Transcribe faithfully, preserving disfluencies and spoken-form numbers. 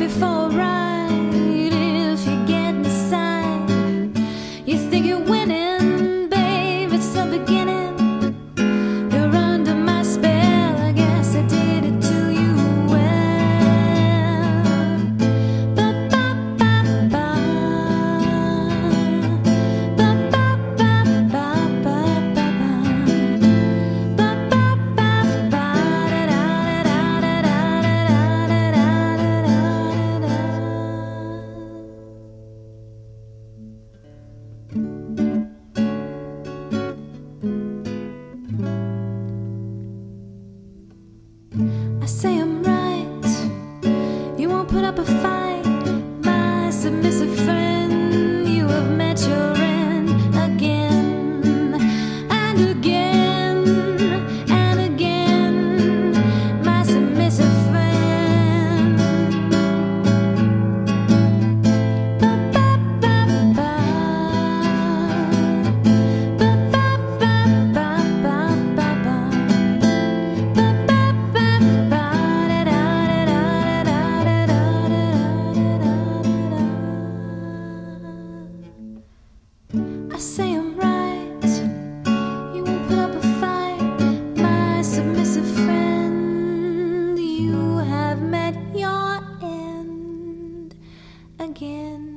before a ride. If you get inside, you think you're winning, babe, it's the beginning. You're under my spell, I guess I did it to you well. Ba-ba-ba-ba. Ba-ba-ba-ba-ba-ba-ba. I say I'm right, you won't put up a fight, my submissive friend. You have met your end again and again and again, my submissive friend. Ba-ba-ba-ba. Ba-ba-ba-ba-ba-ba. I say I'm right, you won't put up a fight, my submissive friend. You have met your end again.